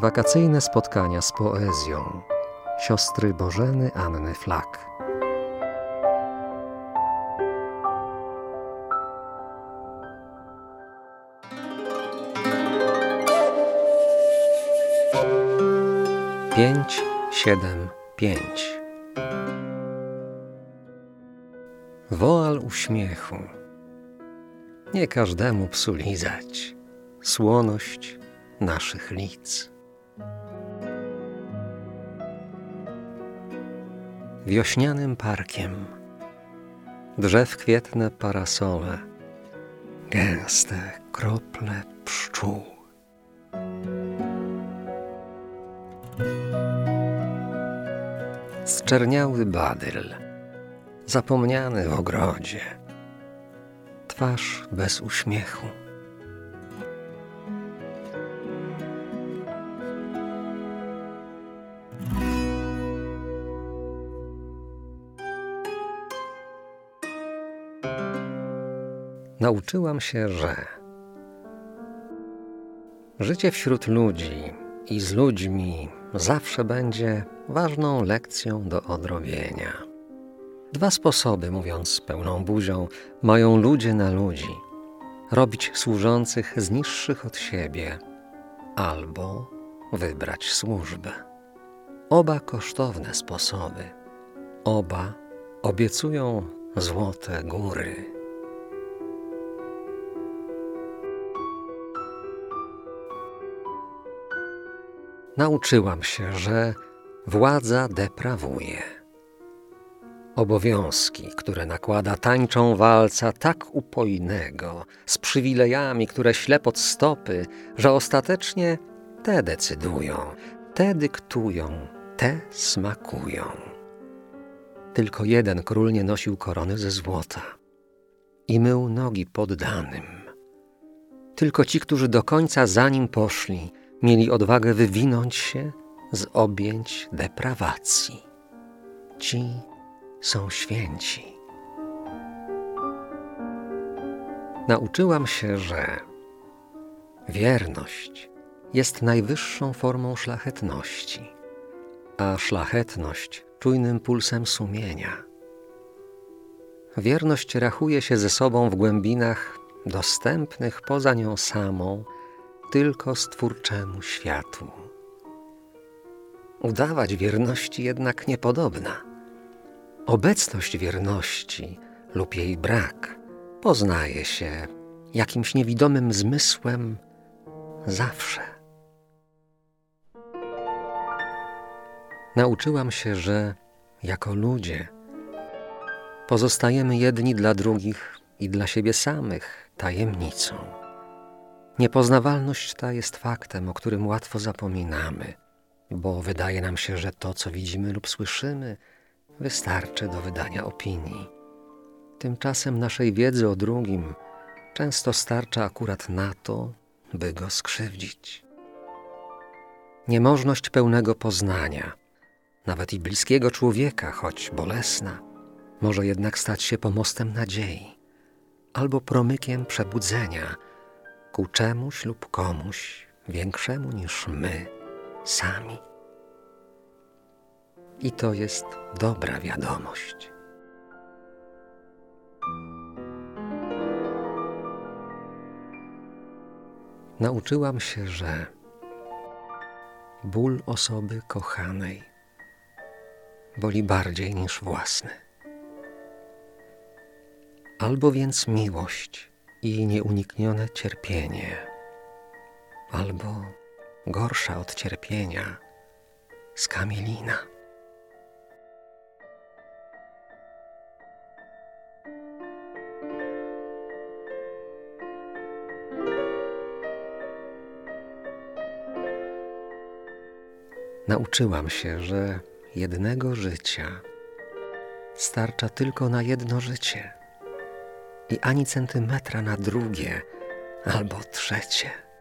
Wakacyjne spotkania z poezją siostry Bożeny Anny Flak. Pięć, 7, 5. Woal uśmiechu. Nie każdemu psu lizać słoność naszych lic. Wiośnianym parkiem drzew kwietne parasole, gęste krople pszczół. Zczerniały badyl, zapomniany w ogrodzie, twarz bez uśmiechu. Nauczyłam się, że życie wśród ludzi i z ludźmi zawsze będzie ważną lekcją do odrobienia. Dwa sposoby, mówiąc pełną buzią, mają ludzie na ludzi: robić służących z niższych od siebie albo wybrać służbę. Oba kosztowne sposoby, oba obiecują złote góry. Nauczyłam się, że władza deprawuje. Obowiązki, które nakłada, tańczą walca tak upojnego, z przywilejami, które śle pod stopy, że ostatecznie te decydują, te dyktują, te smakują. Tylko jeden król nie nosił korony ze złota i mył nogi poddanym. Tylko ci, którzy do końca za nim poszli, mieli odwagę wywinąć się z objęć deprawacji. Ci są święci. Nauczyłam się, że wierność jest najwyższą formą szlachetności, a szlachetność czujnym pulsem sumienia. Wierność rachuje się ze sobą w głębinach dostępnych poza nią samą tylko stwórczemu światu. Udawać wierności jednak niepodobna. Obecność wierności lub jej brak poznaje się jakimś niewidomym zmysłem zawsze. Nauczyłam się, że jako ludzie pozostajemy jedni dla drugich i dla siebie samych tajemnicą. Niepoznawalność ta jest faktem, o którym łatwo zapominamy, bo wydaje nam się, że to, co widzimy lub słyszymy, wystarczy do wydania opinii. Tymczasem naszej wiedzy o drugim często starcza akurat na to, by go skrzywdzić. Niemożność pełnego poznania, nawet i bliskiego człowieka, choć bolesna, może jednak stać się pomostem nadziei albo promykiem przebudzenia ku czemuś lub komuś większemu niż my sami. I to jest dobra wiadomość. Nauczyłam się, że ból osoby kochanej boli bardziej niż własny. Albo więc miłość i nieuniknione cierpienie, albo gorsza od cierpienia skamielina. Nauczyłam się, że jednego życia starcza tylko na jedno życie i ani centymetra na drugie albo trzecie.